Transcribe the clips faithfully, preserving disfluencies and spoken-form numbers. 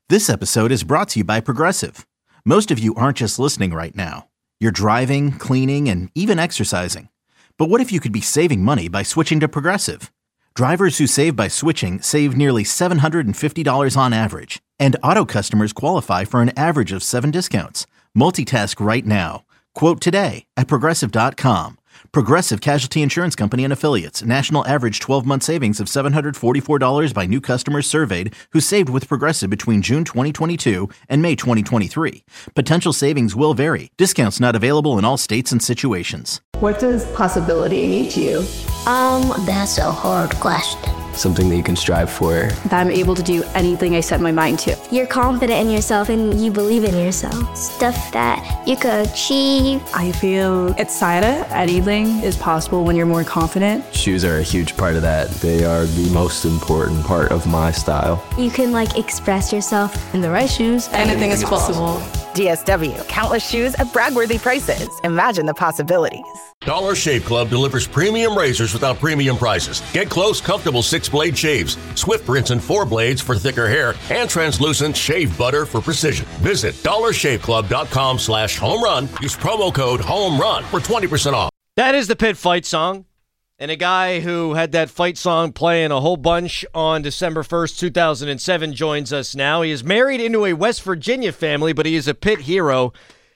This episode is brought to you by Progressive. Most of you aren't just listening right now. You're driving, cleaning, and even exercising. But what if you could be saving money by switching to Progressive? Drivers who save by switching save nearly seven hundred fifty dollars on average. And auto customers qualify for an average of seven discounts. Multitask right now. Quote today at Progressive dot com. Progressive Casualty Insurance Company and Affiliates. National average twelve-month savings of seven hundred forty-four dollars by new customers surveyed who saved with Progressive between June twenty twenty-two and May twenty twenty-three. Potential savings will vary. Discounts not available in all states and situations. What does possibility mean to you? Um, that's a hard question. Something that you can strive for. That I'm able to do anything I set my mind to. You're confident in yourself and you believe in yourself. Stuff that you could achieve. I feel excited. Anything is possible when you're more confident. Shoes are a huge part of that. They are the most important part of my style. You can like express yourself. In the right shoes, anything is possible. D S W, countless shoes at brag-worthy prices. Imagine the possibilities. Dollar Shave Club delivers premium razors without premium prices. Get close, comfortable six-blade shaves, Swift rinse and four blades for thicker hair, and translucent shave butter for precision. Visit dollar shave club dot com slash home run. Use promo code home run for twenty percent off. That is the Pitt fight song. And a guy who had that fight song playing a whole bunch on December first, two thousand seven joins us now. He is married into a West Virginia family, but he is a Pitt hero.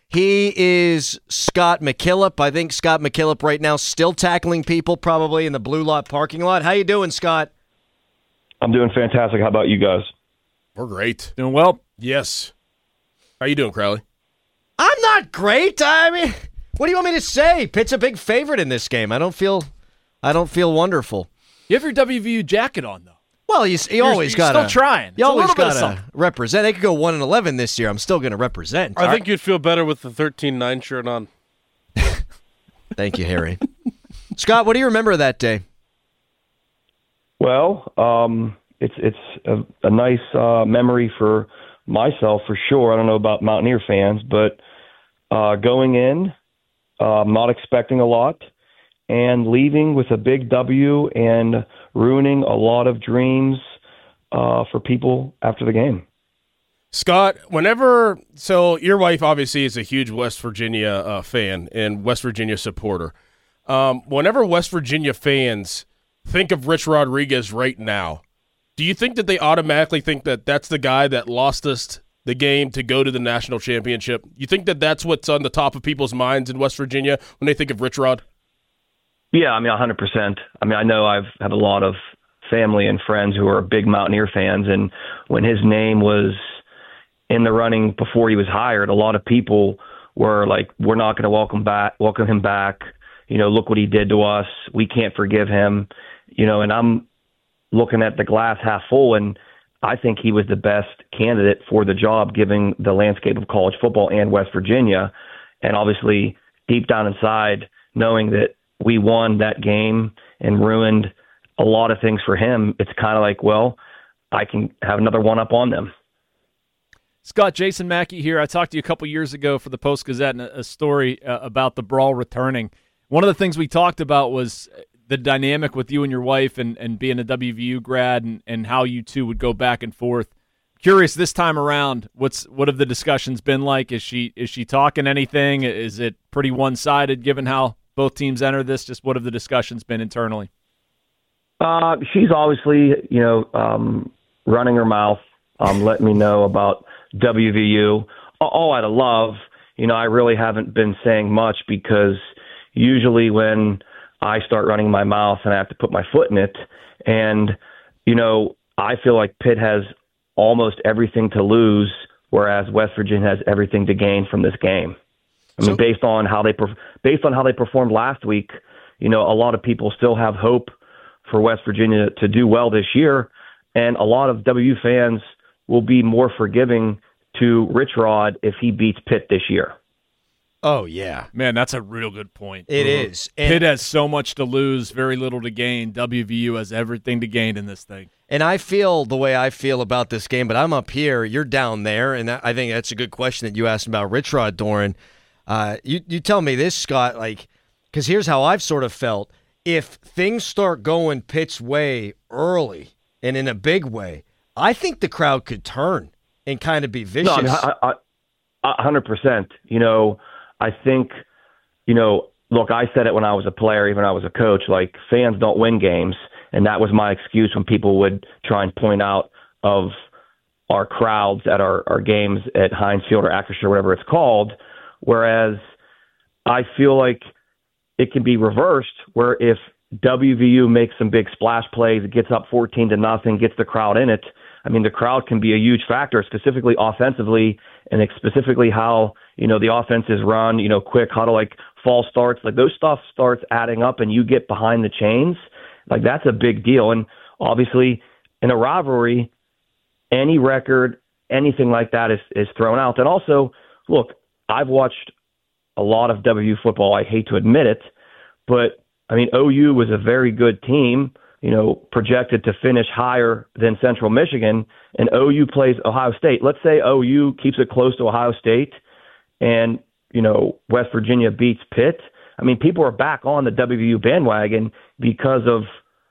He is Scott McKillop. I think Scott McKillop right now still tackling people probably in the Blue Lot parking lot. How you doing, Scott? I'm doing fantastic. How about you guys? We're great. Doing well? Yes. How you doing, Crowley? I'm not great. I mean, what do you want me to say? Pitt's a big favorite in this game. I don't feel I don't feel wonderful. You have your W V U jacket on, though. Well, you, you always got to. You're still trying. You it's always got to represent. They could go one and eleven this year. I'm still going to represent. I think you'd feel better with the thirteen nine shirt on. Thank you, Harry. Scott, what do you remember of that day? Well, um, it's it's a, a nice uh, memory for myself, for sure. I don't know about Mountaineer fans, but uh, going in, uh, not expecting a lot, and leaving with a big W and ruining a lot of dreams uh, for people after the game. Scott, whenever – so your wife obviously is a huge West Virginia uh, fan and West Virginia supporter. Um, whenever West Virginia fans think of Rich Rodriguez right now, do you think that they automatically think that that's the guy that lost us the game to go to the national championship? You think that that's what's on the top of people's minds in West Virginia when they think of Rich Rod? Yeah, I mean, one hundred percent. I mean, I know I've had a lot of family and friends who are big Mountaineer fans, and when his name was in the running before he was hired, a lot of people were like, we're not going to welcome back, welcome him back. You know, look what he did to us. We can't forgive him. You know, and I'm looking at the glass half full, and I think he was the best candidate for the job, given the landscape of college football and West Virginia. And obviously, deep down inside, knowing that we won that game and ruined a lot of things for him, it's kind of like, well, I can have another one up on them. Scott, Jason Mackey here. I talked to you a couple years ago for the Post-Gazette and a story uh, about the brawl returning. One of the things we talked about was the dynamic with you and your wife and, and being a W V U grad and, and how you two would go back and forth. Curious this time around, what's what have the discussions been like? Is she is she talking anything? Is it pretty one-sided given how both teams enter this? Just what have the discussions been internally? Uh, she's obviously, you know, um, running her mouth, um, letting me know about W V U. All out of love, you know, I really haven't been saying much because usually when I start running my mouth and I have to put my foot in it, and, you know, I feel like Pitt has almost everything to lose, whereas West Virginia has everything to gain from this game. I mean, so, based on how they based on how they performed last week, you know, a lot of people still have hope for West Virginia to do well this year, and a lot of W fans will be more forgiving to Rich Rod if he beats Pitt this year. Oh, yeah. Man, that's a real good point. It mm-hmm. is. And Pitt has so much to lose, very little to gain. W V U has everything to gain in this thing. And I feel the way I feel about this game, but I'm up here, you're down there, and I think that's a good question that you asked about Rich Rod, Doran. Uh, you, you tell me this, Scott, like, because here's how I've sort of felt. If things start going Pitt's way early and in a big way, I think the crowd could turn and kind of be vicious. No, I mean, I, I, one hundred percent. You know, I think, you know, look, I said it when I was a player, even when I was a coach, like fans don't win games. And that was my excuse when people would try and point out of our crowds at our, our games at Heinz Field or Acrisure, whatever it's called. Whereas I feel like it can be reversed, where if W V U makes some big splash plays, it gets up fourteen to nothing, gets the crowd in it. I mean, the crowd can be a huge factor, specifically offensively, and specifically how, you know, the offense is run, you know, quick huddle, like false starts, like those stuff starts adding up and you get behind the chains. Like that's a big deal. And obviously in a rivalry, any record, anything like that is, is thrown out. And also, look, I've watched a lot of W V U football. I hate to admit it, but I mean, O U was a very good team, you know, projected to finish higher than Central Michigan, and O U plays Ohio State. Let's say O U keeps it close to Ohio State and, you know, West Virginia beats Pitt. I mean, people are back on the W V U bandwagon because of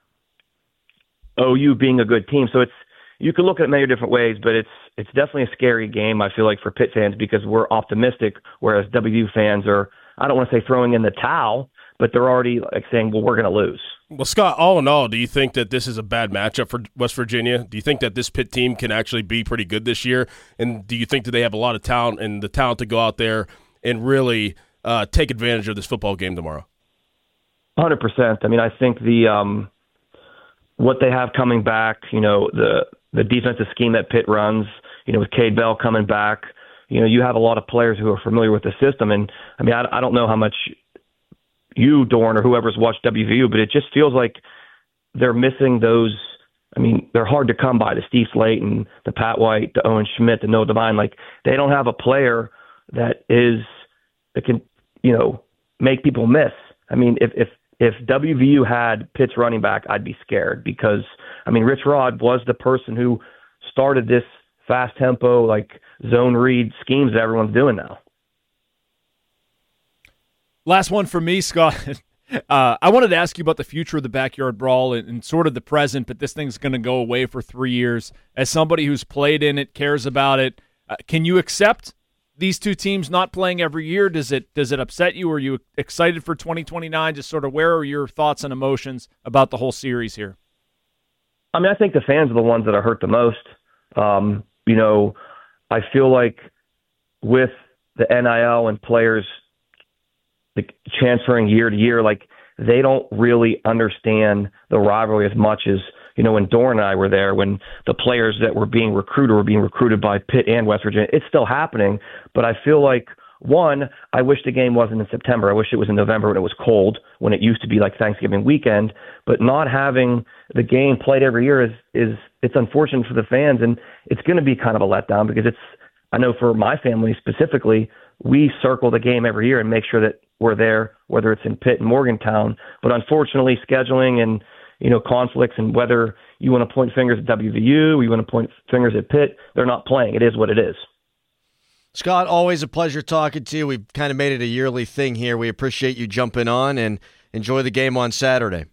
O U being a good team. So it's, you can look at it many different ways, but it's it's definitely a scary game, I feel like, for Pitt fans because we're optimistic, whereas W V U fans are, I don't want to say throwing in the towel, but they're already like saying, well, we're going to lose. Well, Scott, all in all, do you think that this is a bad matchup for West Virginia? Do you think that this Pitt team can actually be pretty good this year? And do you think that they have a lot of talent and the talent to go out there and really uh, take advantage of this football game tomorrow? one hundred percent. I mean, I think the um, what they have coming back, you know, the the defensive scheme that Pitt runs, you know, with Cade Bell coming back, you know, you have a lot of players who are familiar with the system. And, I mean, I, I don't know how much you, Dorn, or whoever's watched W V U, but it just feels like they're missing those. I mean, they're hard to come by, the Steve Slayton, the Pat White, the Owen Schmidt, the Noah Devine. Like, they don't have a player that is that can, you know, make people miss. I mean, if if if W V U had Pitt's running back, I'd be scared because, I mean, Rich Rod was the person who started this fast tempo, like zone read schemes that everyone's doing now. Last one for me, Scott. Uh, I wanted to ask you about the future of the Backyard Brawl and, and sort of the present, but this thing's going to go away for three years. As somebody who's played in it, cares about it, uh, can you accept these two teams not playing every year? Does it does it upset you? Are you excited for twenty twenty-nine? Just sort of where are your thoughts and emotions about the whole series here? I mean, I think the fans are the ones that are hurt the most. Um, you know, I feel like with the N I L and players like transferring year to year, like they don't really understand the rivalry as much as, you know, when Dorn and I were there, when the players that were being recruited were being recruited by Pitt and West Virginia. It's still happening, but I feel like, one, I wish the game wasn't in September. I wish it was in November when it was cold, when it used to be like Thanksgiving weekend. But not having the game played every year is, is it's unfortunate for the fans, and it's going to be kind of a letdown because it's, I know for my family specifically, we circle the game every year and make sure that we're there, whether it's in Pitt and Morgantown. But unfortunately, scheduling and, you know, conflicts, and whether you want to point fingers at W V U, you want to point fingers at Pitt, they're not playing. It is what it is. Scott, always a pleasure talking to you. We've kind of made it a yearly thing here. We appreciate you jumping on, and enjoy the game on Saturday.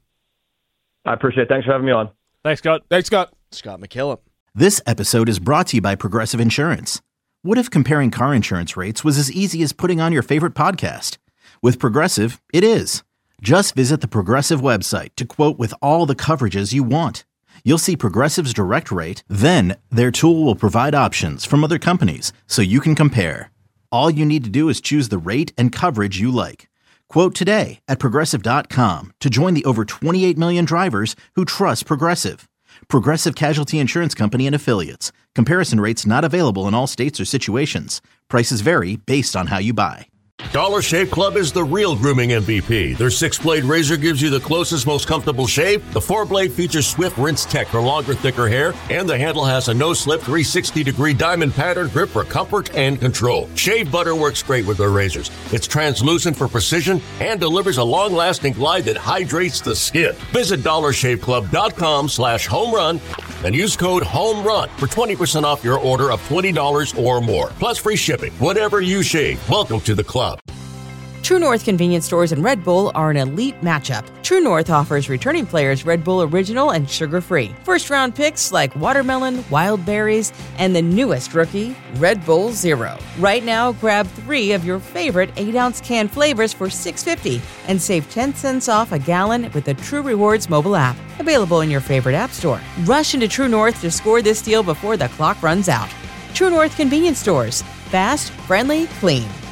I appreciate it. Thanks for having me on. Thanks, Scott. Thanks, Scott. Scott McKillop. This episode is brought to you by Progressive Insurance. What if comparing car insurance rates was as easy as putting on your favorite podcast? With Progressive, it is. Just visit the Progressive website to quote with all the coverages you want. You'll see Progressive's direct rate, then their tool will provide options from other companies so you can compare. All you need to do is choose the rate and coverage you like. Quote today at Progressive dot com to join the over twenty-eight million drivers who trust Progressive. Progressive Casualty Insurance Company and Affiliates. Comparison rates not available in all states or situations. Prices vary based on how you buy. Dollar Shave Club is the real grooming M V P. Their six-blade razor gives you the closest, most comfortable shave. The four-blade features Swift Rinse Tech for longer, thicker hair. And the handle has a no-slip three hundred sixty degree diamond pattern grip for comfort and control. Shave butter works great with their razors. It's translucent for precision and delivers a long-lasting glide that hydrates the skin. Visit dollar shave club dot com slash home run and use code HOMERUN for twenty percent off your order of twenty dollars or more. Plus free shipping. Whatever you shave, welcome to the club. True North convenience stores and Red Bull are an elite matchup. True North offers returning players Red Bull Original and sugar-free. First-round picks like watermelon, wild berries, and the newest rookie, Red Bull Zero. Right now, grab three of your favorite eight ounce can flavors for six dollars and fifty cents and save ten cents off a gallon with the True Rewards mobile app. Available in your favorite app store. Rush into True North to score this deal before the clock runs out. True North convenience stores. Fast, friendly, clean.